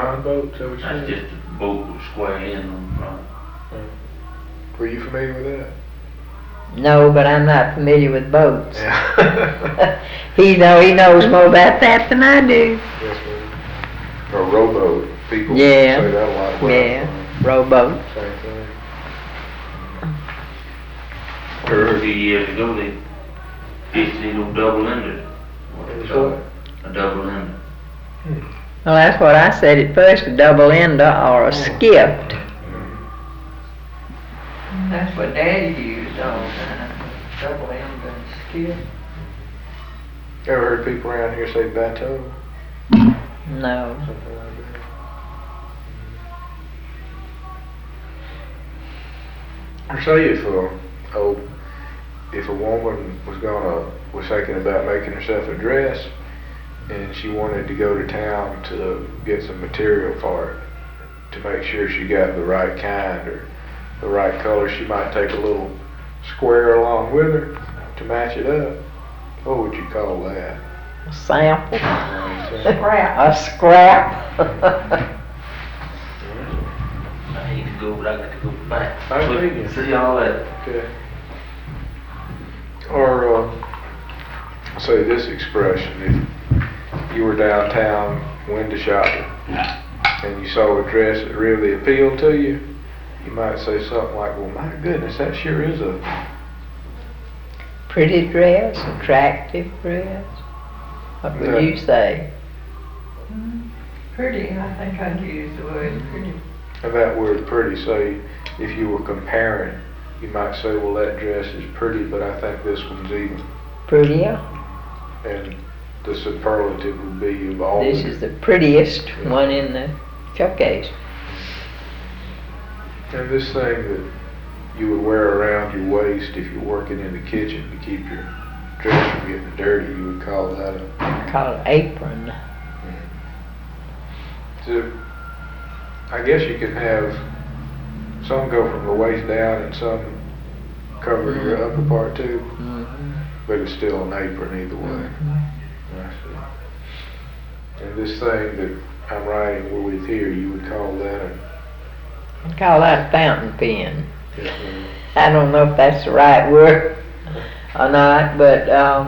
John boat, so we That's said? just a boat with a square end on the front. Were you familiar with that? No, but I'm not familiar with boats. Yeah. He knows more about that than I do. Yes, ma'am. Or rowboat, people Yeah. say that a lot. Yeah, rowboat. Same thing. A few years ago, they fixed these little double-ended. What they call it? A double-ended. Well, that's what I said at first, a double ender or a skift. That's what Daddy used all the time, double end and skiff. Ever heard people around here say bateau? No. Something like that. Or say if a woman was thinking about making herself a dress and she wanted to go to town to get some material for it, to make sure she got the right kind or the right color, she might take a little square along with her to match it up. What would you call that? A sample. Scrap. A scrap. I hate to go, but I got to go back. I think you- See all that. Okay. Or say this expression: if you were downtown window shopping and you saw a dress that really appealed to you, you might say something like, "Well, my goodness, that sure is a..." Pretty dress, attractive dress. What would you say? Pretty, I think I'd use the word pretty. And that word pretty, say, if you were comparing, you might say, "Well, that dress is pretty, but I think this one's even." Prettier. And the superlative would be of all. This is the prettiest one in the showcase. And this thing that you would wear around your waist if you're working in the kitchen to keep your dress from getting dirty, you would call that a... Called apron. So, I guess you can have some go from the waist down and some cover your upper part too, but it's still an apron either way. I see. And this thing that I'm writing with here, you would call that a... I'd call that a fountain pen. Yes, ma'am. I don't know if that's the right word or not, but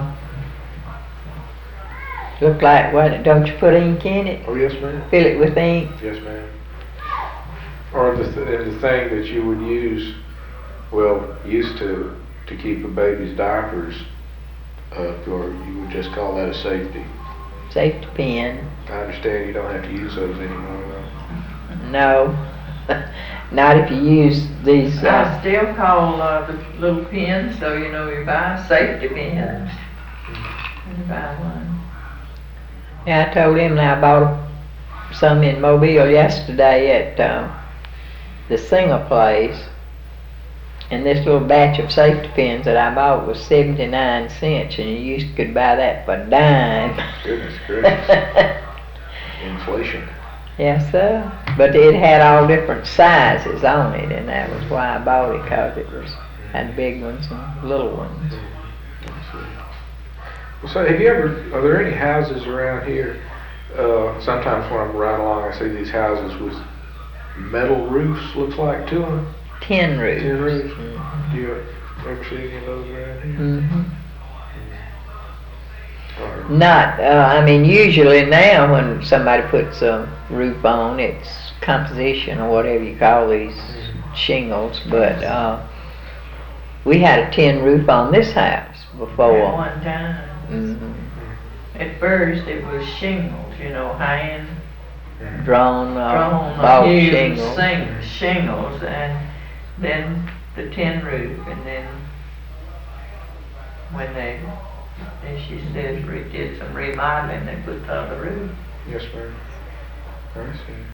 look like what? Don't you put ink in it? Oh, yes, ma'am. Fill it with ink. Yes, ma'am. Or the thing that you would use, used to keep a baby's diapers up, or you would just call that a safety. Safety pin. I understand you don't have to use those anymore, though. No, not if you use these. I still call the little pins, so you buy a safety pin. You buy one. Yeah, I told him that I bought some in Mobile yesterday at the Singer place, and this little batch of safety pins that I bought was 79 cents, and you could buy that for a dime. Goodness gracious. Inflation. Yes, sir. But it had all different sizes on it, and that was why I bought it, because it had big ones and little ones. Well, so are there any houses around here? Sometimes when I'm riding along, I see these houses with metal roofs, looks like, to them. Tin roofs. Tin roofs. Do you ever see any of those around here? Mm-hmm. Or- Not, usually now when somebody puts a roof on, it's composition or whatever you call these shingles, but we had a tin roof on this house At before. one time. Mhm. At first it was shingles, hand Drawn drawn huge huge shingles. shingles, and then the tin roof, and then when they, as she says, did some remodeling, they put the other roof. Yes, ma'am. I see.